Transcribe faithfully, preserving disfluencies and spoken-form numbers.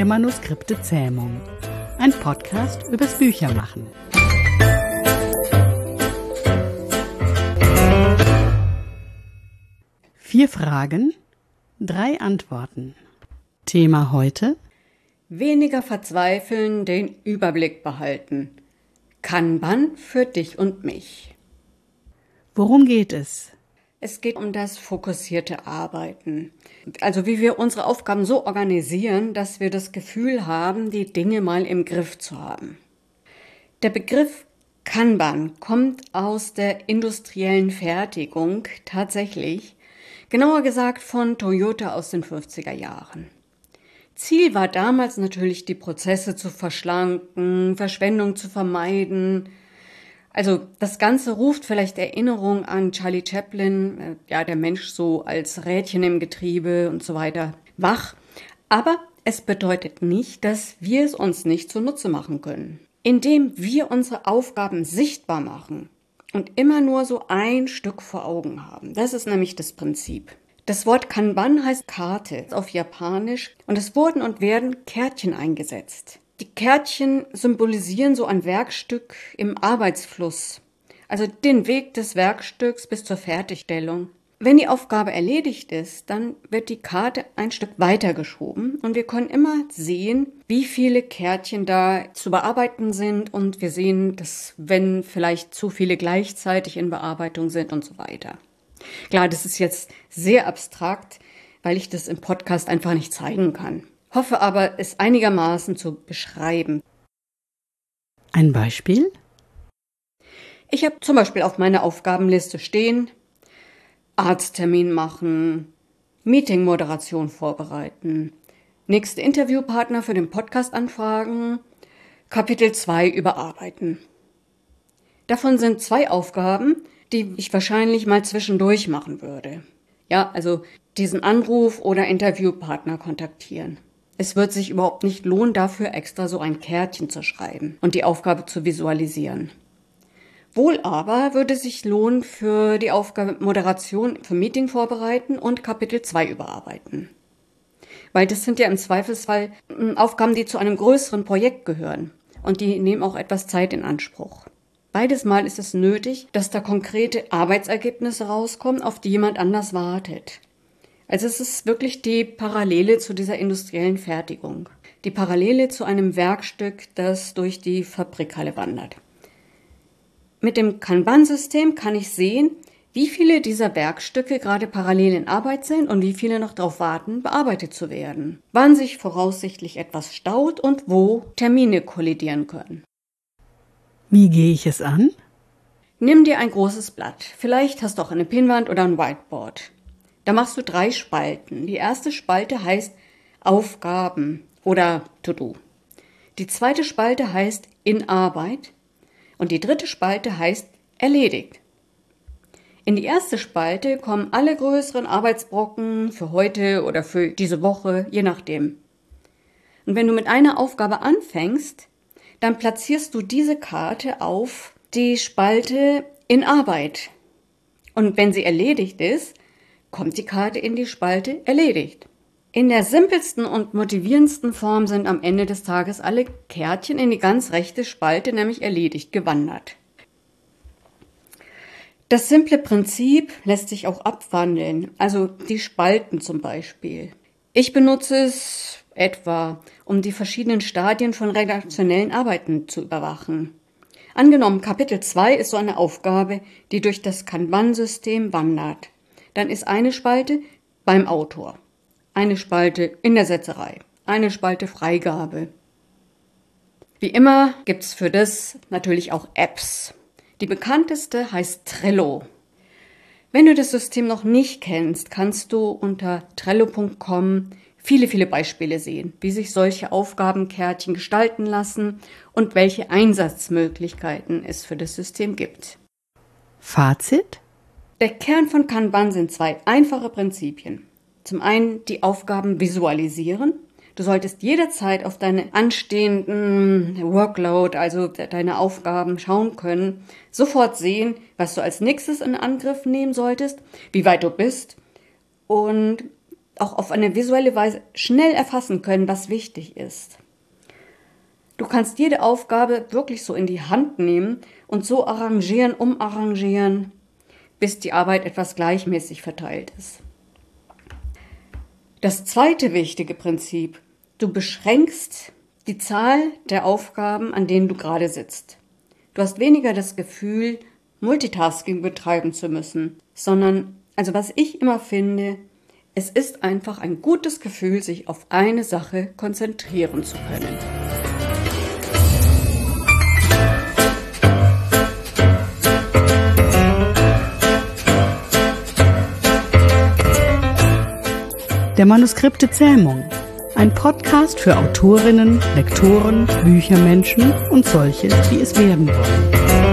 der Manuskripte-Zähmung. Ein Podcast übers Büchermachen. Vier Fragen, drei Antworten. Thema heute: Weniger verzweifeln, den Überblick behalten. Kanban für dich und mich. Worum geht es? Es geht um das fokussierte Arbeiten. Also wie wir unsere Aufgaben so organisieren, dass wir das Gefühl haben, die Dinge mal im Griff zu haben. Der Begriff Kanban kommt aus der industriellen Fertigung tatsächlich, genauer gesagt von Toyota aus den fünfziger Jahren. Ziel war damals natürlich, die Prozesse zu verschlanken, Verschwendung zu vermeiden. Also das Ganze ruft vielleicht Erinnerung an Charlie Chaplin, äh, ja, der Mensch so als Rädchen im Getriebe und so weiter, wach. Aber es bedeutet nicht, dass wir es uns nicht zunutze machen können. Indem wir unsere Aufgaben sichtbar machen und immer nur so ein Stück vor Augen haben. Das ist nämlich das Prinzip. Das Wort Kanban heißt Karte auf Japanisch und es wurden und werden Kärtchen eingesetzt. Die Kärtchen symbolisieren so ein Werkstück im Arbeitsfluss, also den Weg des Werkstücks bis zur Fertigstellung. Wenn die Aufgabe erledigt ist, dann wird die Karte ein Stück weitergeschoben und wir können immer sehen, wie viele Kärtchen da zu bearbeiten sind und wir sehen, dass wenn vielleicht zu viele gleichzeitig in Bearbeitung sind und so weiter. Klar, das ist jetzt sehr abstrakt, weil ich das im Podcast einfach nicht zeigen kann. Hoffe aber, es einigermaßen zu beschreiben. Ein Beispiel? Ich habe zum Beispiel auf meiner Aufgabenliste stehen: Arzttermin machen, Meetingmoderation vorbereiten, nächste Interviewpartner für den Podcast anfragen, Kapitel zwei überarbeiten. Davon sind zwei Aufgaben, die ich wahrscheinlich mal zwischendurch machen würde. Ja, also diesen Anruf oder Interviewpartner kontaktieren. Es wird sich überhaupt nicht lohnen, dafür extra so ein Kärtchen zu schreiben und die Aufgabe zu visualisieren. Wohl aber würde es sich lohnen für die Aufgabe Moderation für Meeting vorbereiten und Kapitel zwei überarbeiten. Weil das sind ja im Zweifelsfall Aufgaben, die zu einem größeren Projekt gehören und die nehmen auch etwas Zeit in Anspruch. Beides Mal ist es nötig, dass da konkrete Arbeitsergebnisse rauskommen, auf die jemand anders wartet. Also es ist wirklich die Parallele zu dieser industriellen Fertigung. Die Parallele zu einem Werkstück, das durch die Fabrikhalle wandert. Mit dem Kanban-System kann ich sehen, wie viele dieser Werkstücke gerade parallel in Arbeit sind und wie viele noch darauf warten, bearbeitet zu werden. Wann sich voraussichtlich etwas staut und wo Termine kollidieren können. Wie gehe ich es an? Nimm dir ein großes Blatt. Vielleicht hast du auch eine Pinnwand oder ein Whiteboard. Da machst du drei Spalten. Die erste Spalte heißt Aufgaben oder To-Do. Die zweite Spalte heißt In Arbeit und die dritte Spalte heißt Erledigt. In die erste Spalte kommen alle größeren Arbeitsbrocken für heute oder für diese Woche, je nachdem. Und wenn du mit einer Aufgabe anfängst, dann platzierst du diese Karte auf die Spalte In Arbeit. Und wenn sie erledigt ist, kommt die Karte in die Spalte Erledigt. In der simpelsten und motivierendsten Form sind am Ende des Tages alle Kärtchen in die ganz rechte Spalte, nämlich Erledigt, gewandert. Das simple Prinzip lässt sich auch abwandeln, also die Spalten zum Beispiel. Ich benutze es etwa, um die verschiedenen Stadien von redaktionellen Arbeiten zu überwachen. Angenommen, Kapitel zwei ist so eine Aufgabe, die durch das Kanban-System wandert. Dann ist eine Spalte beim Autor, eine Spalte in der Setzerei, eine Spalte Freigabe. Wie immer gibt's für das natürlich auch Apps. Die bekannteste heißt Trello. Wenn du das System noch nicht kennst, kannst du unter trello punkt com viele, viele Beispiele sehen, wie sich solche Aufgabenkärtchen gestalten lassen und welche Einsatzmöglichkeiten es für das System gibt. Fazit? Der Kern von Kanban sind zwei einfache Prinzipien. Zum einen die Aufgaben visualisieren. Du solltest jederzeit auf deine anstehenden Workload, also deine Aufgaben schauen können, sofort sehen, was du als nächstes in Angriff nehmen solltest, wie weit du bist und auch auf eine visuelle Weise schnell erfassen können, was wichtig ist. Du kannst jede Aufgabe wirklich so in die Hand nehmen und so arrangieren, umarrangieren, bis die Arbeit etwas gleichmäßig verteilt ist. Das zweite wichtige Prinzip: Du beschränkst die Zahl der Aufgaben, an denen du gerade sitzt. Du hast weniger das Gefühl, Multitasking betreiben zu müssen, sondern, also was ich immer finde, es ist einfach ein gutes Gefühl, sich auf eine Sache konzentrieren zu können. Der Manuskripte Zähmung. Ein Podcast für Autorinnen, Lektoren, Büchermenschen und solche, die es werden wollen.